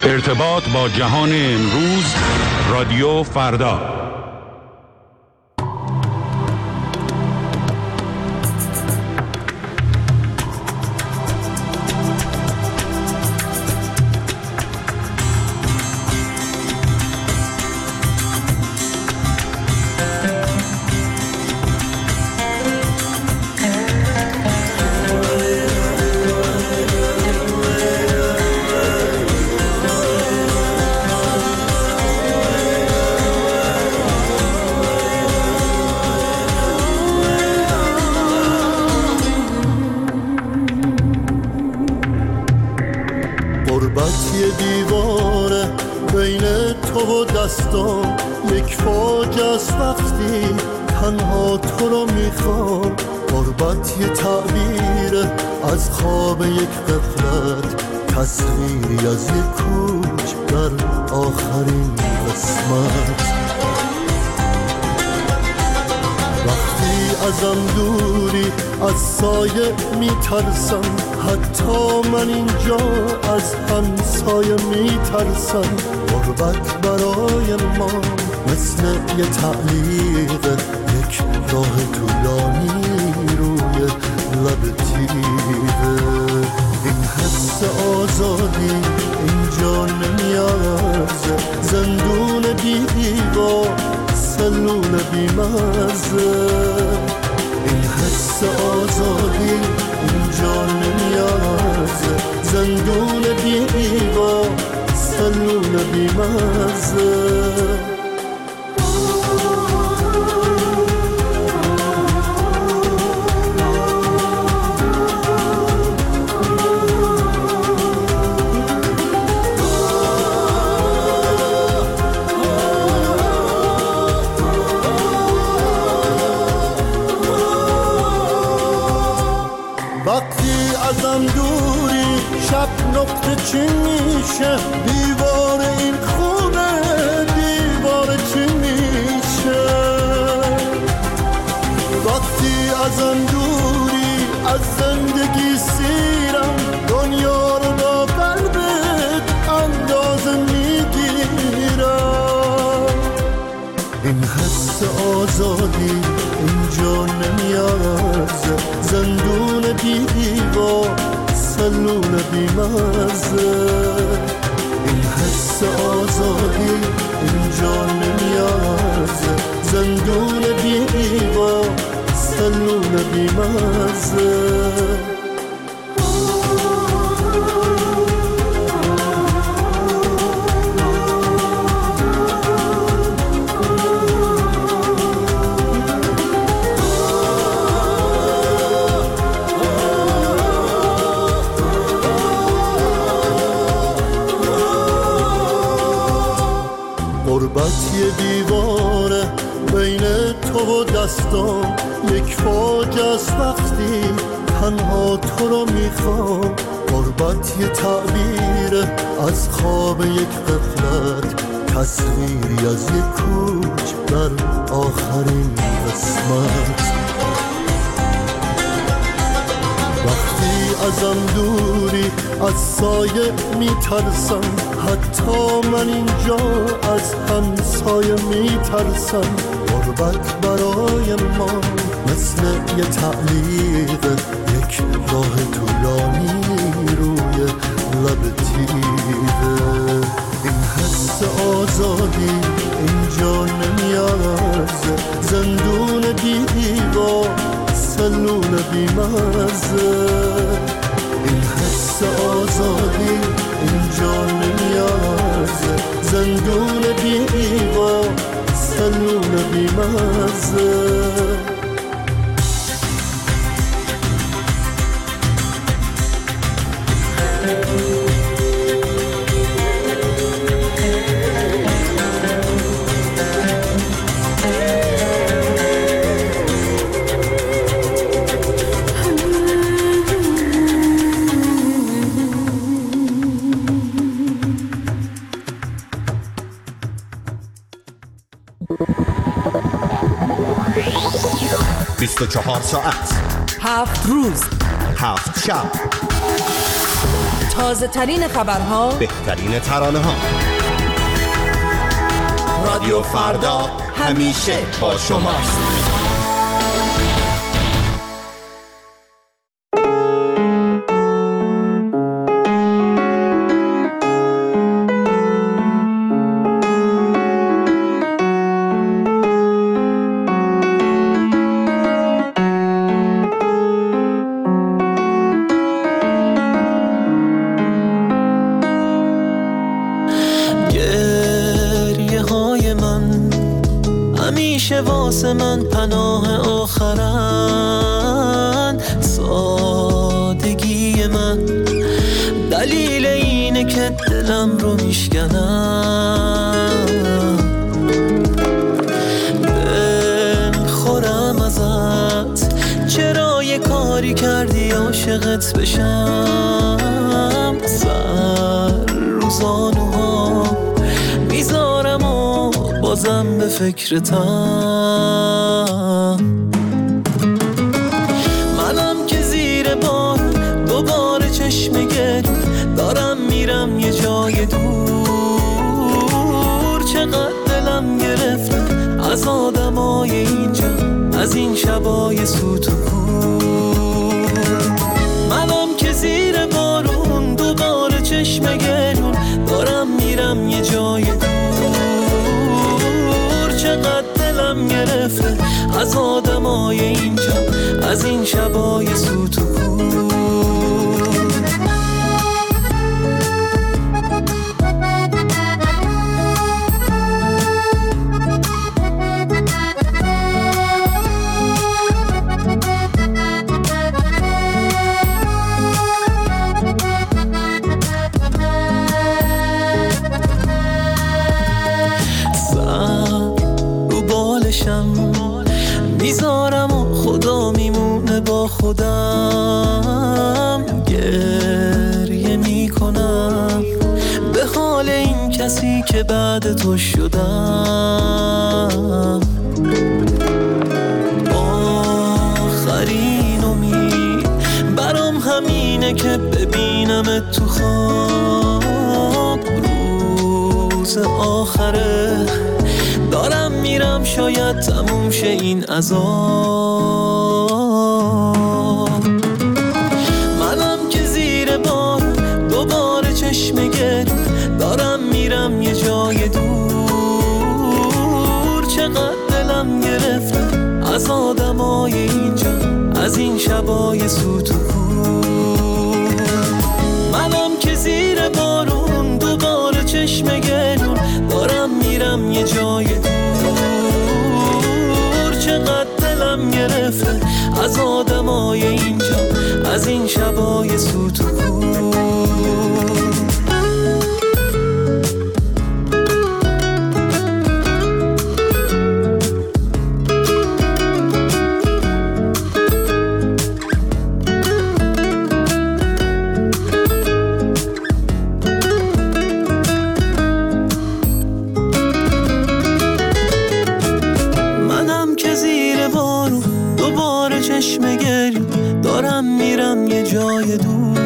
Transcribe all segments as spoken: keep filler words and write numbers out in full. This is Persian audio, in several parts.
ارتباط با جهان امروز، رادیو فردا. یک فوج از وقتی تنها تو رو میخوام، غربت یه تعبیر از خواب یک غفلت، تصویری از یک کوچ در آخرین قسمت. وقتی ازم دوری از سایه میترسم، حتی من اینجا از همسایه میترسم. غربت برای ما مثل یه تعلیق، یک راه طولانی روی لب تیغه. این حس آزادی اینجا نمیارزه، زندون بی دیوار، سلول بی مزه. این حس آزادی اینجا نمیارزه، زندون بی دیوار، سلول بی مزه. نقطه چی میشه دیوار این خونه، دیوار چی میشه وقتی ازم دوری از زندگی سیرم، دنیا رو با قلبت اندازه میگیرم. این حس آزادی اینجا نمیارزه، زندون بی دیوار، سلول بی مزه. این حس آزادی اینجا نمیارزه، زندون بی دیوار، سلول بی مزه. غربت یه دیواره بین تو و دستان، یک فوج از وقتی تنها تو رو میخوام. غربت یه تعبیر از خواب یک غفلت، تصویری از یک کوچ در آخرین قسمت. وقتی ازم دوری از سایه میترسم، حتی من اینجا از همسایه میترسم. غربت برای ما مثل یه تعلیق، یک راه طولانی روی لب تیغه. این حس آزادی اینجا نمیارزه، زندون بی دیوار، سلول بی مزه. این حس آزادی اینجا نمیارزه، زندون بی دیوار، سلول بی مزه. بیست و چهار ساعت، هفت روز، هفت شب، تازه ترین خبرها، بهترین ترانه ها. رادیو فردا همیشه با شماست. من پناه آخرن، سادگی من دلیل اینه که دلم رو میشکنم. دل خورم ازت، چرا یه کاری کردی عاشقت بشم. سر روزانوها میذارم و بازم به فکرتم. منم که زیر بار دوباره چشم گرد دارم میرم یه جای دور. چقدر دلم گرفته از آدمای اینجا، از این شبای سوت و کور. منم که زیر بارون دوباره چشم گرد دارم میرم یه جای دور. چقدر دلم گرفته از آدمای اینجا، از این شبای سوت و کور. میذارم و خدا میمونه با خودم. گریه میکنم به حال این کسی که بعد تو شدم. آخرین امید برام همینه که ببینم تو خواب. روز آخره دارم میرم، شاید تموم شه این عذاب. منم که زیر بار دوباره چشم گرد دارم میرم یه جای دور. چقدر دلم گرفته از آدمای اینجا، از این شبای سوت و کور. منم که زیر بارون دوباره چشم گرد دارم میرم یه جای دور. چقدر دلم گرفته از آدمای اینجا، از این شبای سوت و کور. دارم میرم یه جای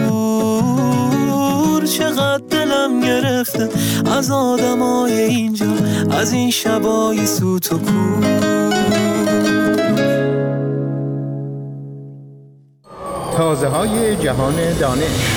دور. چقدر دلم گرفته از آدمای اینجا، از این شبای سوت و کور. تازه های جهان دانش.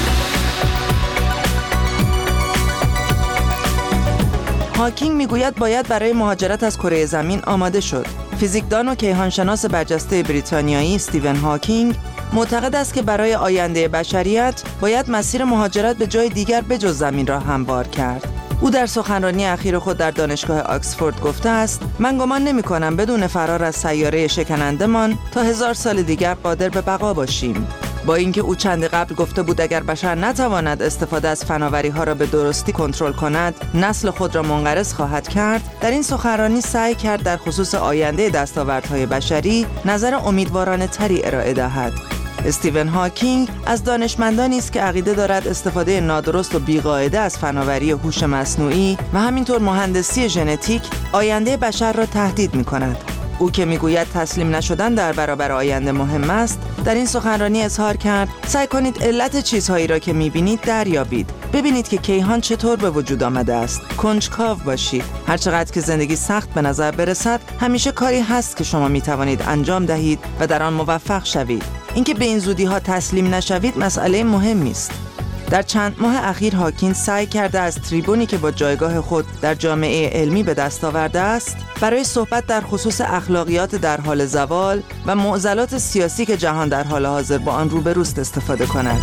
هاکینگ میگوید باید برای مهاجرت از کره زمین آماده شد. فیزیکدان و کیهانشناس برجسته بریتانیایی استیون هاکینگ معتقد است که برای آینده بشریت باید مسیر مهاجرت به جای دیگر بجز زمین را هموار کرد. او در سخنرانی اخیر خود در دانشگاه آکسفورد گفته است: من گمان نمی‌کنم بدون فرار از سیاره شکنندمان تا هزار سال دیگر قادر به بقا باشیم. با اینکه او چند قبل گفته بود اگر بشر نتواند استفاده از فناوری‌ها را به درستی کنترل کند، نسل خود را منقرض خواهد کرد، در این سخنرانی سعی کرد در خصوص آینده دستاوردهای بشری نظر امیدوارانه تری ارائه دهد. استیون هاکینگ از دانشمندانی است که عقیده دارد استفاده نادرست و بی‌قاعده از فناوری هوش مصنوعی و همینطور مهندسی ژنتیک آینده بشر را تهدید می‌کند. او که میگوید تسلیم نشدن در برابر آینده مهم است، در این سخنرانی اظهار کرد سعی کنید علت چیزهایی را که میبینید دریابید. ببینید که کیهان چطور به وجود آمده است. کنجکاو باشید. هر چقدر که زندگی سخت به نظر برسد، همیشه کاری هست که شما میتوانید انجام دهید و در آن موفق شوید. اینکه به این زودی ها تسلیم نشوید مسئله مهمی است. در چند ماه اخیر هاکینگ سعی کرده از تریبونی که با جایگاه خود در جامعه علمی به دست آورده است، برای صحبت در خصوص اخلاقیات در حال زوال و معضلات سیاسی که جهان در حال حاضر با آن روبروست استفاده کند.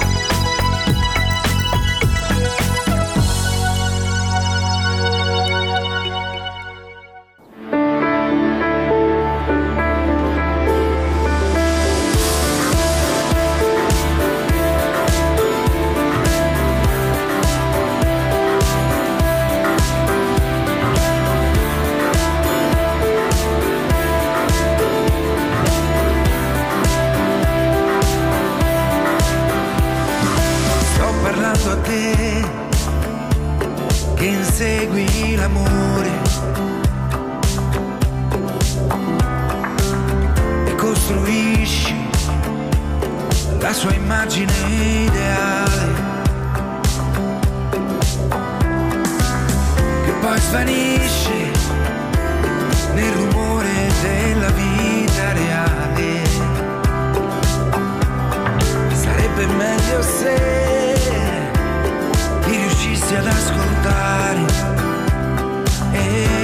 La sua immagine ideale che poi svanisce nel rumore della vita reale. Sarebbe meglio se ti riuscissi ad ascoltare e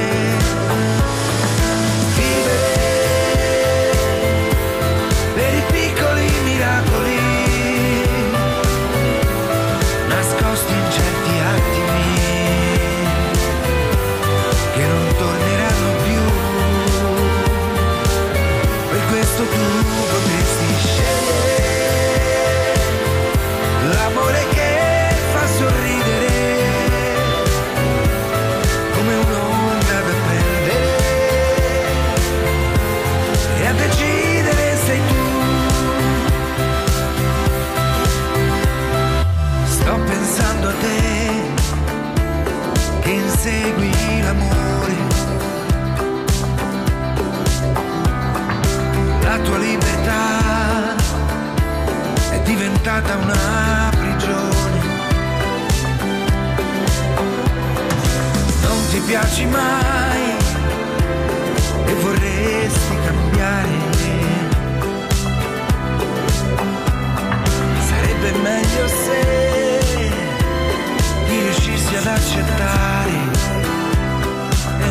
una prigione. Non ti piaci mai e vorresti cambiare. Sarebbe meglio se ti riuscissi ad accettare e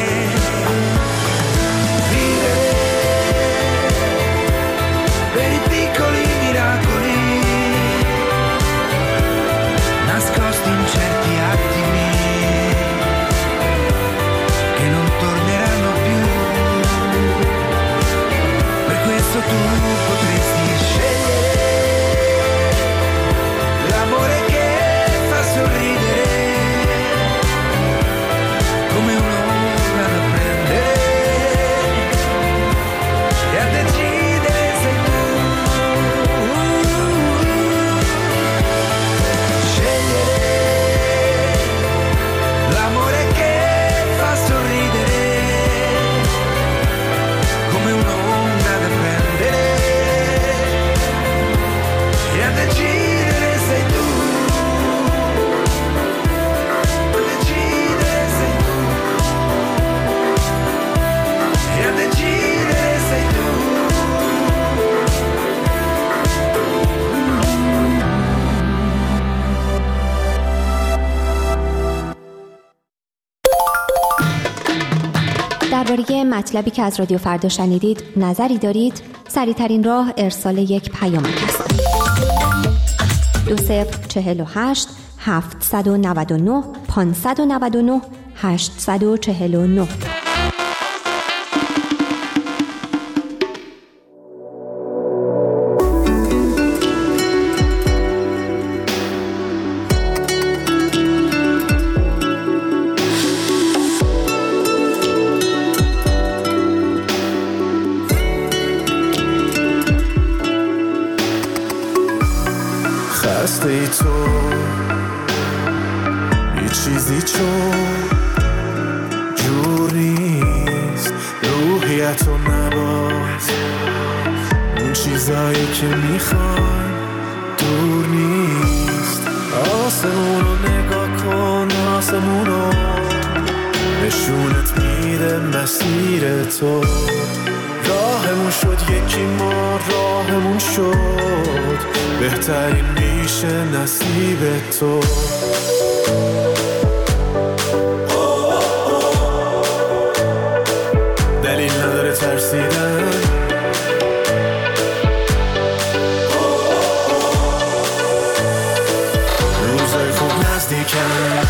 vivere per i piccoli miracoli nascosti in certi attimi che non torneranno più. Per questo tu potresti scegliere l'amore che fa sorridere come un'onda da prendere e a decidere sei tu. درباره مطلبی که از رادیو فردا شنیدید نظری دارید؟ سریع‌ترین راه ارسال یک پیامک است. دو صفر چهل و هشت هفتصد و نود و نه پانصد و نود و نه هشتصد و چهل و نه. خسته تو یه چیزی چون جور نیست، روحی موقعیت و نباز، اون چیزایی که میخوان دور نیست. آسمون رو نگاه کن، آسمون رو نشونت میده مسیر تو. راهمون شد یکی، ما راهمون شد بهترین میشه نصیب تو. دلیل نداره ترسیدن، روزای خوب نزدیکن.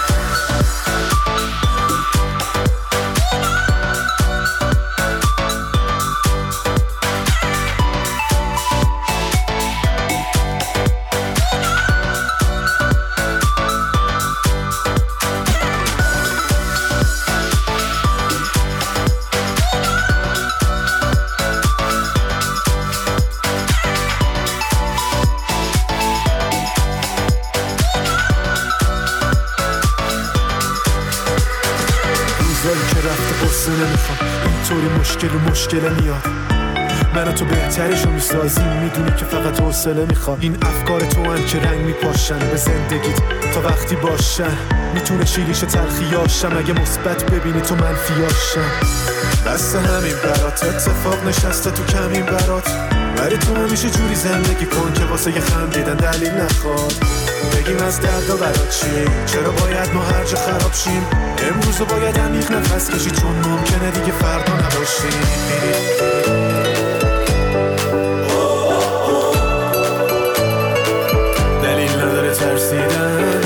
اینطوری مشکل و مشکل میاد، من و تو بهترشو میسازیم، میدونی که فقط حوصله میخواد. این افکار تو هم که رنگ میپاشن به زندگیت تا وقتی باشن، میتونه شیریش تلخیاشم اگه مثبت ببینی تو منفیاشم. دست همین برات اتفاق نشسته تو کمین برات، ولی تو همیشه جوری زندگی کن که واسه یه خندیدن دلیل نخواد. بگیم از دردا برات چی، چرا باید ما هر جا خراب شیم؟ امروزو باید عمیق نفس کشی، چون ممکنه دیگه فردا نباشیم. دلیل نداره ترسیدن،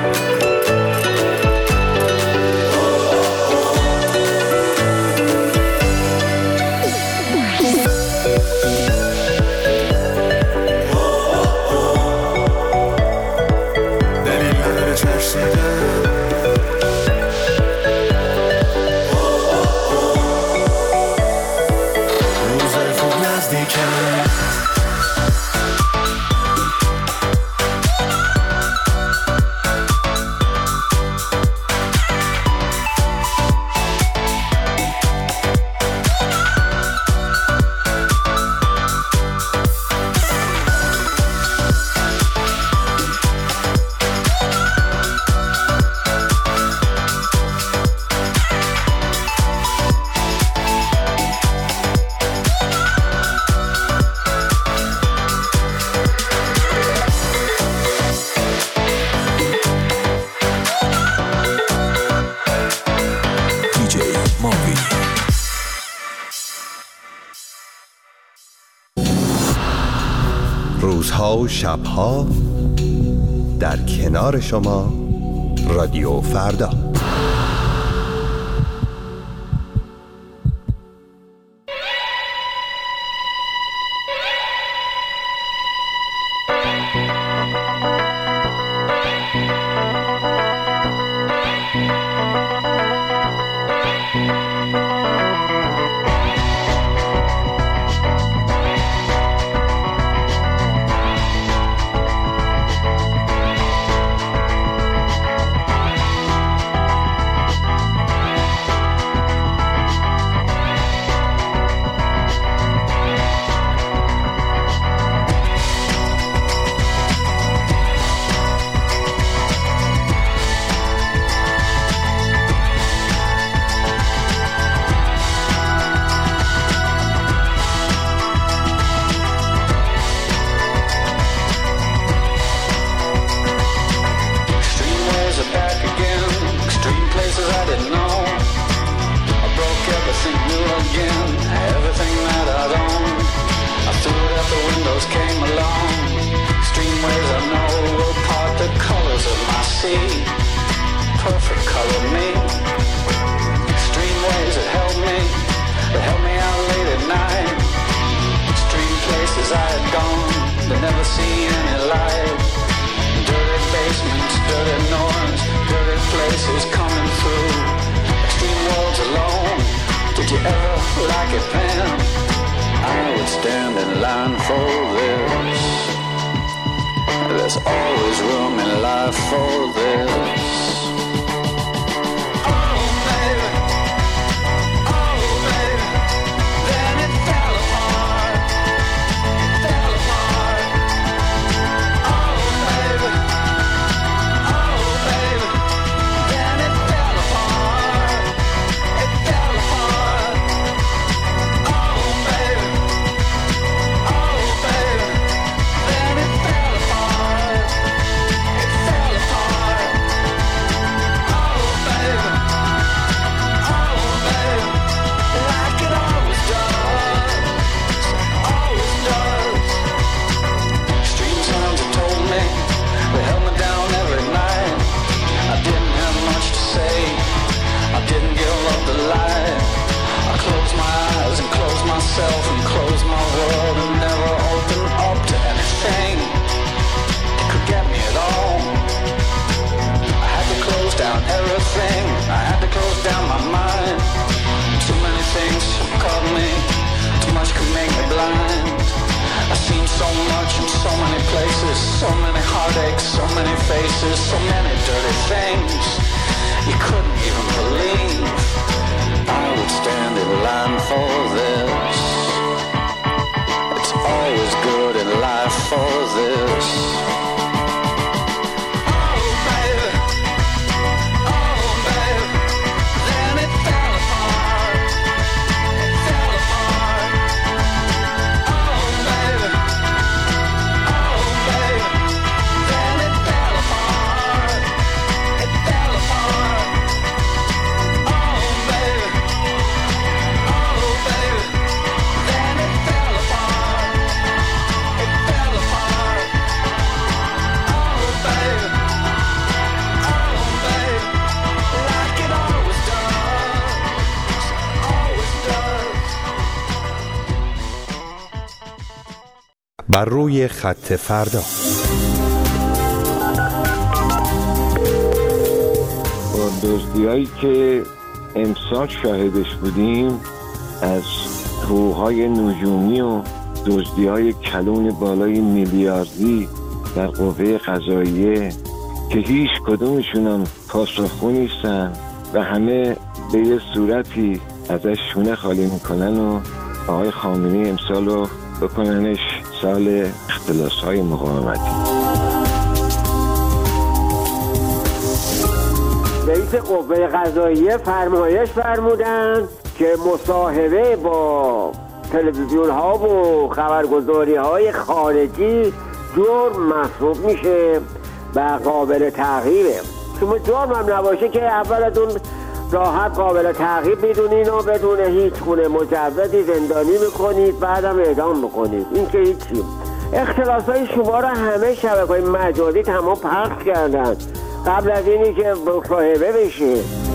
روزها و شبها در کنار شما، رادیو فردا. There's always room in life for this. Oh baby, oh baby, so much in so many places, so many heartaches, so many faces, so many dirty things you couldn't even believe. I would stand in line for this. It's always good in life for this. بر روی خط فردا. با دزدی‌هایی که امسال شاهدش بودیم، از حقوق‌های نجومی و دزدی‌های کلون بالای میلیاردی در قوه قضاییه که هیچ کدومشون هم پاسخگو نیستن و همه به یه صورتی ازش شونه خالی میکنن و آقای خامنه‌ای امسال رو بکننش سال اختلاس‌های مقاومتی. رئیس قوه قضاییه فرمایش فرمودن که مصاحبه با تلویزیون ها و خبرگزاری های خارجی جرم محسوب میشه و قابل تعقیبه. شما جرم هم نباشه که اول از اون راحت قابل تعقیب میدونین و بدون هیچ گونه مجوزی زندانی میکنید، بعدم اعدام میکنید. این که هیچی. اختلاس های شما را همه شبکه‌های مجازی تمام پخش کردن قبل از اینی که مصاحبه بشه.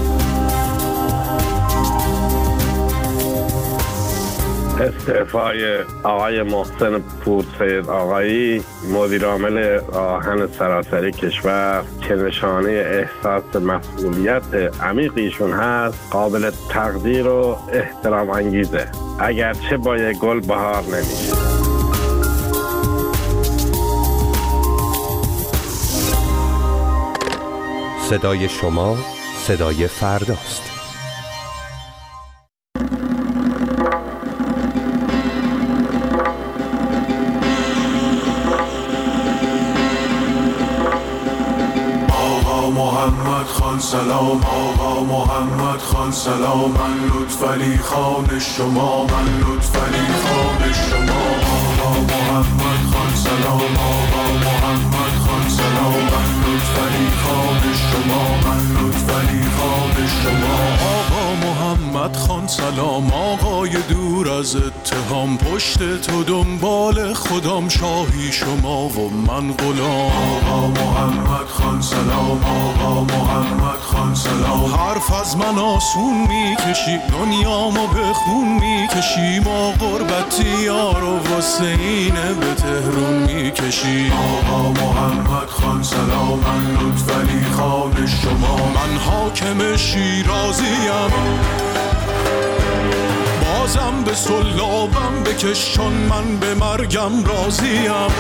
استعفای آقای محسن پورسید آقایی مدیر عامل آهن سراسری کشور که نشانه احساس مسئولیت عمیقیشون هست قابل تقدیر و احترام انگیزه، اگرچه با یک گل بهار نمیشه. صدای شما صدای فرداست. محمد خان سلام، آقا محمد خان سلام، من لطفعلی خان شما، من لطفعلی خان شما، آقا محمد خان سلام، آقا محمد خان سلام، من لطفعلی خان شما، من لطفعلی خان شما، آقا محمد خان سلام، آقای دور از اتهام، پشت تو دنبال خودم، شاهی شما و من غلام، آقا محمد خان سلام، آقا محمد خان سلام، حرف از من آسون میکشی، دنیامو به خون میکشی، ما غربتی یارو واسه اینه به تهرون میکشی، آقا محمد خان سلام، من لطفعلی خان شما، من حاکم شیرازیم، بازم به سلابم بکش چون من به مرگم راضیم،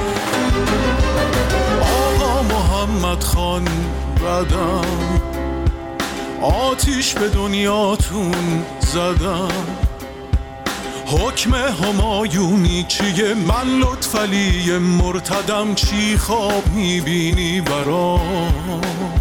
آقا محمد خان بدم، آتیش به دنیاتون زدم، حکم همایونی چیه، من لطفعلی مرتدم، چی خواب میبینی برام،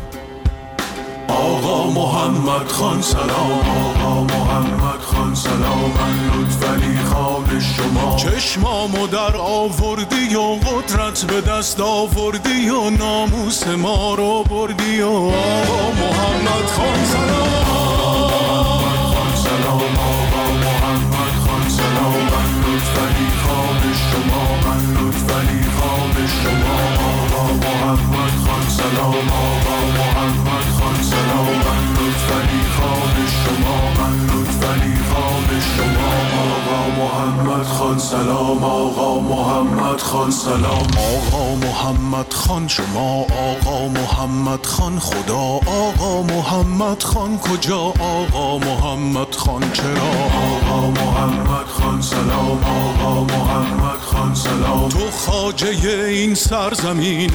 آقا محمد خان سلام، آقا محمد خان سلام، من لطفعلی خان شما، چشمامو در آوردی و قدرت به دست آوردی و ناموس ما رو بردی و آقا محمد خان سلام، آقا محمد خان سلام، آقا محمد خان سلام، من لطفعلی خان شما، من لطفعلی خان شما، آقا محمد خان سلام، آقا محمد خان سلام، من لطفعلی خان شما، من لطفعلی خان شما، آقا محمد خان سلام، آقا محمد خان سلام. آقا محمد خان شما، آقا محمد خان خدا، آقا محمد خان کجا، آقا محمد خان چرا. آقا محمد خان سلام، آقا محمد خان سلام. تو خواجه این سرزمین،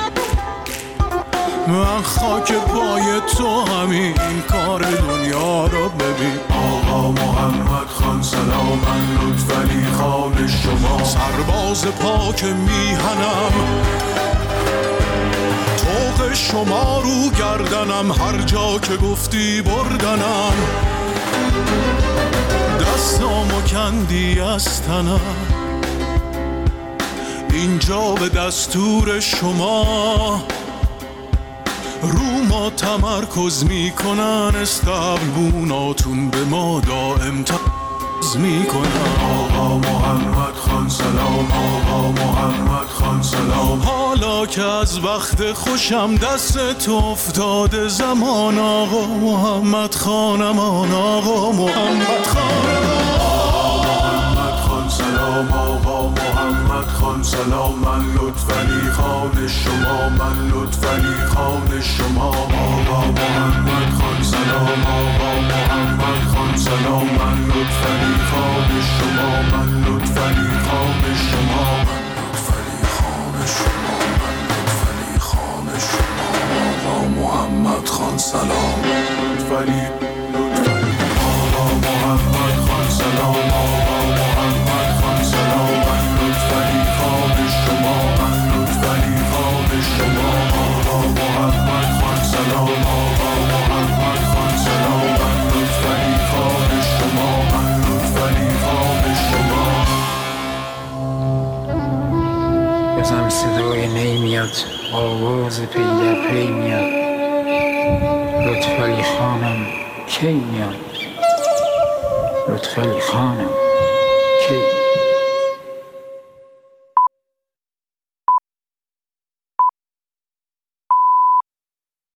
من خاک پای تو همین کار دنیا رو ببین. آقا محمد خان سلام، من لطفعلی خان شما، سرباز پاک میهنم، طوق شما رو گردنم، هر جا که گفتی بردنم، دستامو کندی از تنم، اینجا به دستور شما رو ما تمرکز میکنن، استقلبوناتون به ما دائم تمرکز میکنن. آقا محمد خان سلام، آقا محمد خان سلام. حالا که از وقت خوشم دست تو افتاده زمان، آقا محمد خانمان، آقا محمد خانمان. سلام آقا محمد خان سلام، من لطفعلی خان شما، من لطفعلی خان شما. آقا محمد خان سلام، آقا محمد خان سلام، من لطفعلی خان شما، من لطفعلی خان شما، لطفعلی خان شما، من لطفعلی خان شما. آقا محمد خان سلام، لطفعلی لطفعلی. آقا محمد خان سلام، آقا محمد خان سلام، من لطفعلی خان شما، من لطفعلی خان شما. آقا محمد خان سلام، آقا محمد خان سلام، من لطفعلی خان شما، من لطفعلی خان شما. بازم صدای نی میاد، آواز پی در پی میاد، لطفعلی خانم کی میاد، لطفعلی خانم کی.